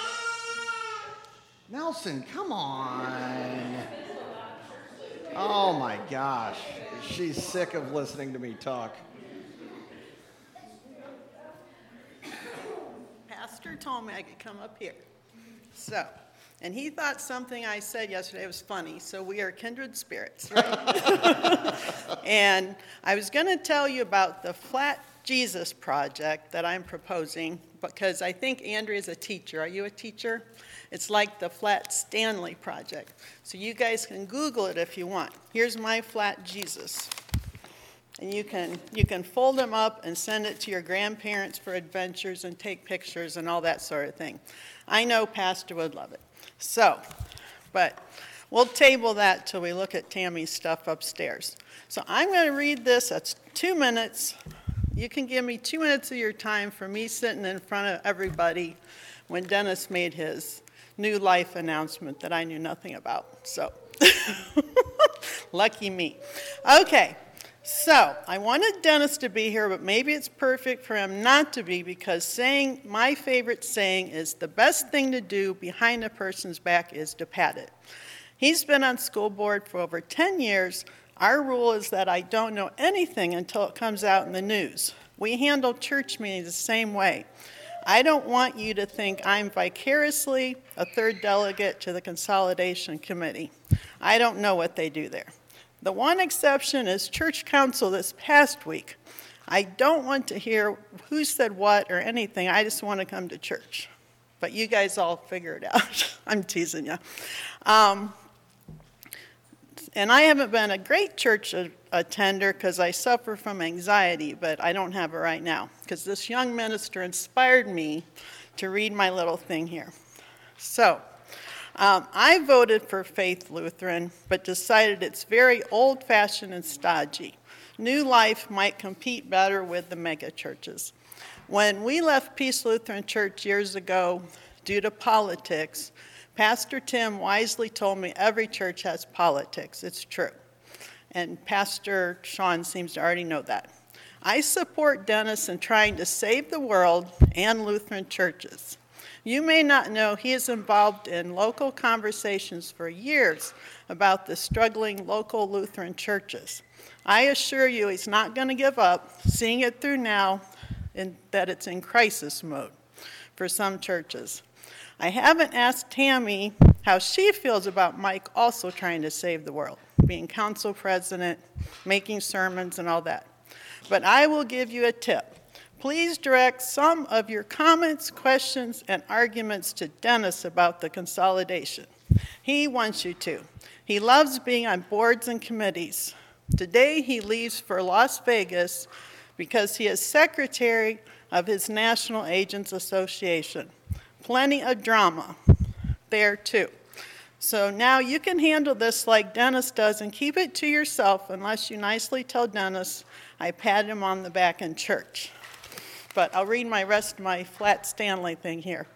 Speaker 1: Nelson, come on. Oh my gosh. She's sick of listening to me talk.
Speaker 6: Pastor told me I could come up here. So, and he thought something I said yesterday was funny, so we are kindred spirits, right? And I was going to tell you about the Flat Jesus project that I'm proposing because I think Andrea's a teacher. Are you a teacher? It's like the Flat Stanley project. So you guys can Google it if you want. Here's my Flat Jesus. And you can fold them up and send it to your grandparents for adventures and take pictures and all that sort of thing. I know Pastor would love it. So, but we'll table that till we look at Tammy's stuff upstairs. So I'm going to read this. That's 2 minutes. You can give me 2 minutes of your time for me sitting in front of everybody when Dennis made his new life announcement that I knew nothing about. So, lucky me. Okay. So, I wanted Dennis to be here, but maybe it's perfect for him not to be, because my favorite saying is, the best thing to do behind a person's back is to pat it. He's been on school board for over 10 years. Our rule is that I don't know anything until it comes out in the news. We handle church meetings the same way. I don't want you to think I'm vicariously a third delegate to the Consolidation Committee. I don't know what they do there. The one exception is church council this past week. I don't want to hear who said what or anything. I just want to come to church. But you guys all figure it out. I'm teasing you. And I haven't been a great church attender because I suffer from anxiety, but I don't have it right now because this young minister inspired me to read my little thing here. So, I voted for Faith Lutheran, but decided it's very old-fashioned and stodgy. New Life might compete better with the mega churches. When we left Peace Lutheran Church years ago due to politics, Pastor Tim wisely told me every church has politics. It's true. And Pastor Sean seems to already know that. I support Dennis in trying to save the world and Lutheran churches. You may not know he is involved in local conversations for years about the struggling local Lutheran churches. I assure you he's not going to give up, seeing it through now that it's in crisis mode for some churches. I haven't asked Tammy how she feels about Mike also trying to save the world, being council president, making sermons and all that. But I will give you a tip. Please direct some of your comments, questions, and arguments to Dennis about the consolidation. He wants you to. He loves being on boards and committees. Today he leaves for Las Vegas because he is secretary of his National Agents Association. Plenty of drama there too. So now you can handle this like Dennis does and keep it to yourself unless you nicely tell Dennis I pat him on the back in church. But I'll read my rest of my Flat Stanley thing here.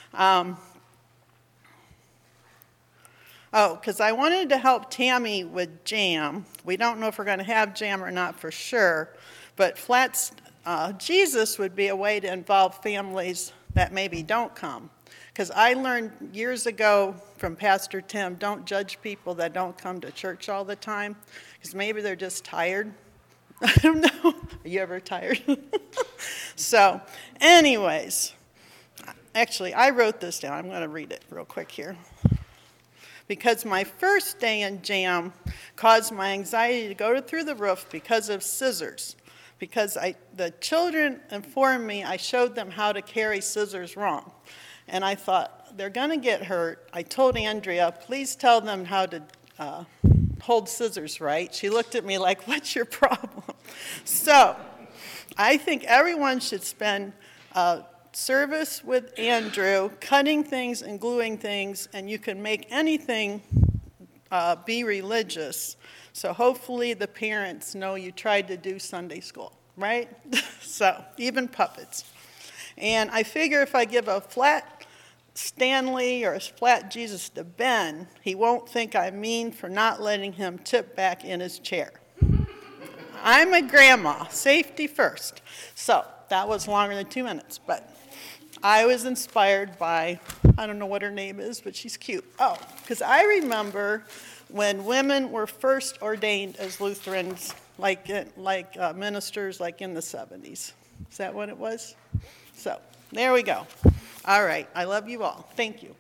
Speaker 6: Because I wanted to help Tammy with jam. We don't know if we're going to have jam or not for sure, but Jesus would be a way to involve families that maybe don't come. Because I learned years ago from Pastor Tim, don't judge people that don't come to church all the time, because maybe they're just tired. I don't know. Are you ever tired? So, anyways, actually, I wrote this down. I'm going to read it real quick here. Because my first day in jam caused my anxiety to go through the roof because of scissors. Because the children informed me I showed them how to carry scissors wrong. And I thought, they're going to get hurt. I told Andrea, please tell them how to hold scissors right. She looked at me like, what's your problem? So I think everyone should spend service with Andrew, cutting things and gluing things, and you can make anything be religious. So hopefully the parents know you tried to do Sunday school, right? So even puppets. And I figure if I give a flat Stanley or a flat Jesus to Ben, he won't think I'm mean for not letting him tip back in his chair. I'm a grandma, safety first. So that was longer than 2 minutes, but I was inspired by, I don't know what her name is, but she's cute. Oh, because I remember when women were first ordained as Lutherans, like ministers, like in the 70s. Is that what it was? So there we go. All right, I love you all. Thank you.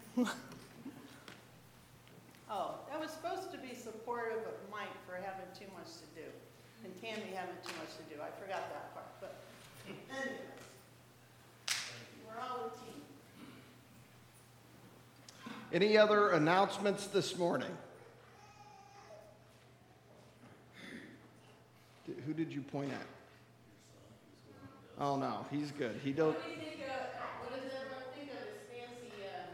Speaker 6: Oh, that was supposed to be supportive of Mike for having too much to do, and Tammy having too much to do. I forgot that part, but anyway, we're all a team.
Speaker 1: Any other announcements this morning? Who did did you point at? Oh, no, he's good. He don't.
Speaker 5: What does everyone think of this fancy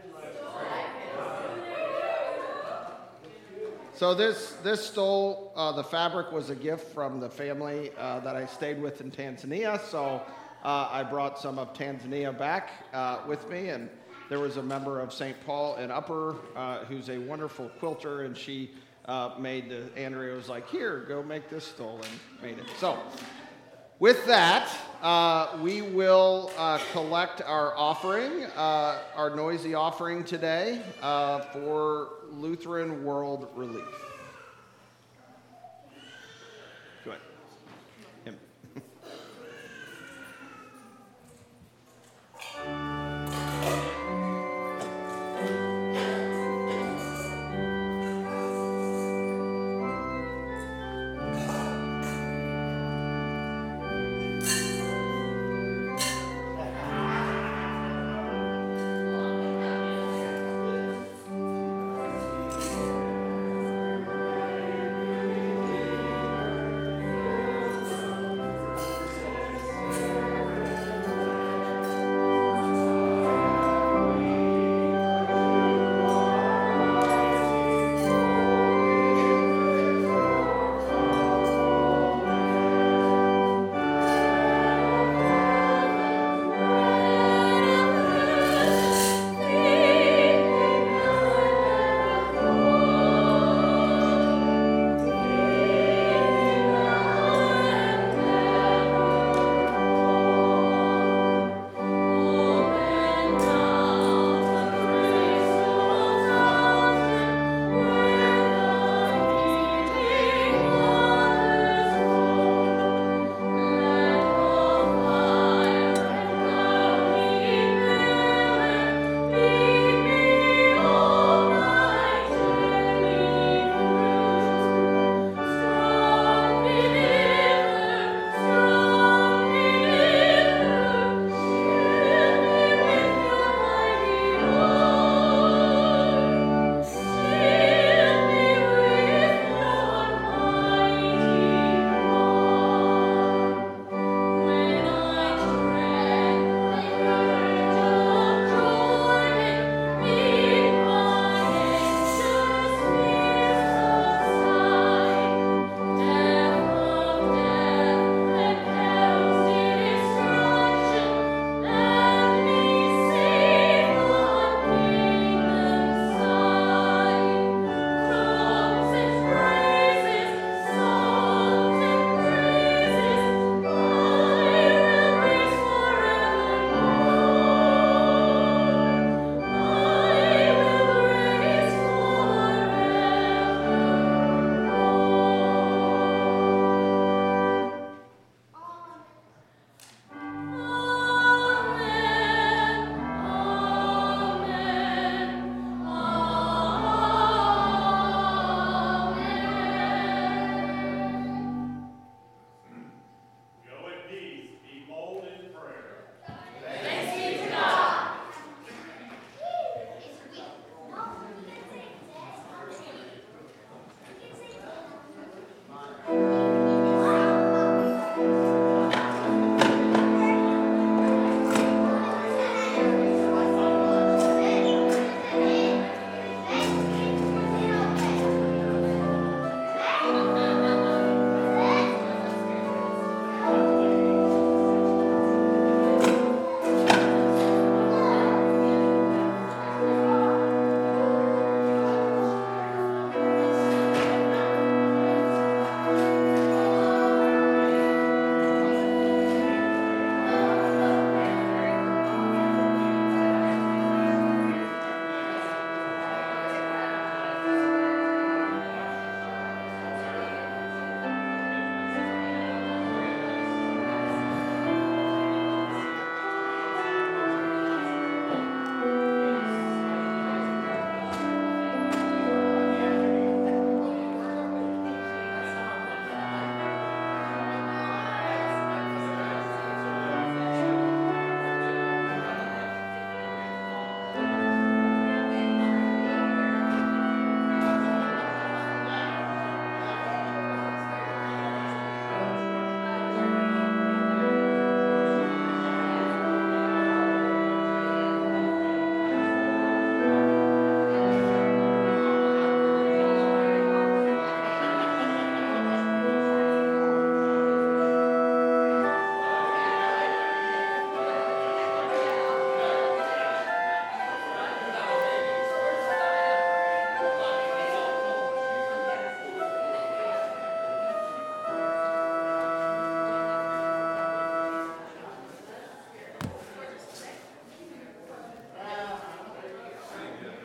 Speaker 1: So this stole, the fabric was a gift from the family that I stayed with in Tanzania. So I brought some of Tanzania back with me, and there was a member of St. Paul in Upper who's a wonderful quilter, and she Andrea was like, here, go make this stole, and made it. So with that, we will collect our offering, our noisy offering today for Lutheran World Relief.